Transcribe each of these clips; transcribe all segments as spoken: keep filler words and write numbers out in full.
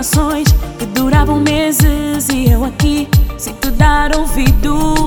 informações que duravam meses e eu aqui sem te dar ouvidos.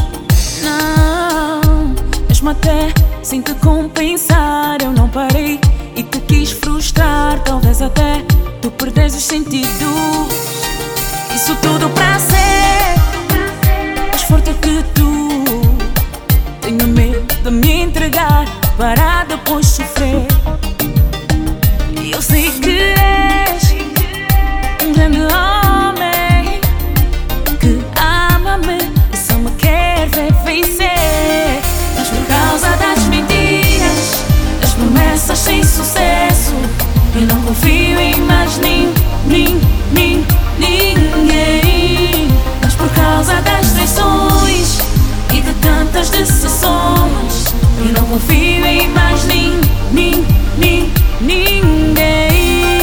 Não, mesmo até sem te compensar eu não parei e te quis frustrar. Talvez até tu perdes os sentidos. Isso tudo pra ser mais forte que tu. Tenho medo de me entregar para depois sofrer. Eu sei que és um grande homem que ama-me e só me quer ver vencer. Mas por causa das mentiras, das promessas sem sucesso, eu não confio em mais nin, nin, nin, ninguém. Mas por causa das traições e de tantas decepções, eu não confio em mais nin, nin, nin, ninguém.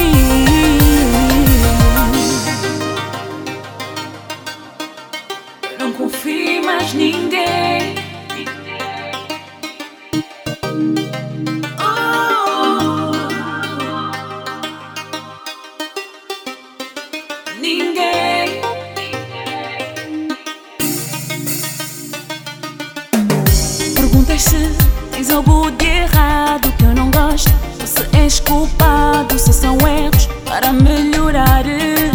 Eu não confio em mais ninguém. Oh, ninguém. Perguntas se tens algo de errado que eu não gosto, ou se és culpado, se são erros para melhorares.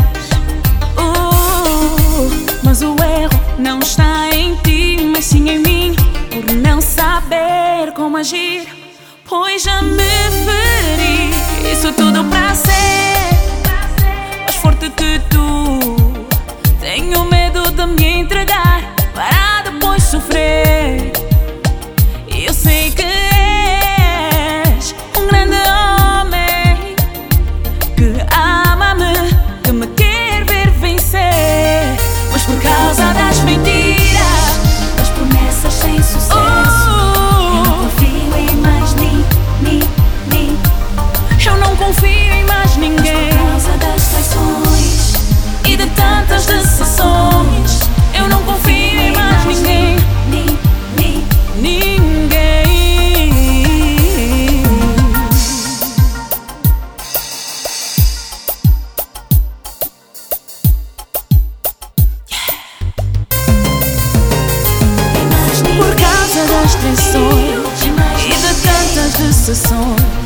Uh, mas o erro não está em ti, mas sim em mim, por não saber como agir, pois já me feri. Isso tudo pra ser mais forte que tu. Tenho medo de me entregar para depois sofrer. Eu sei que és um grande homem que ama-me, que me quer ver vencer. Mas por causa das mentiras, das promessas sem sucesso, oh, eu não confio em mais nin, nin, nin. eu não confio em mais ninguém. Mas por causa das traições E de tantas decepções, eu não confio em mais ninguém. nin, nin. Ninguém. Por causa das traições e de tantas decepções,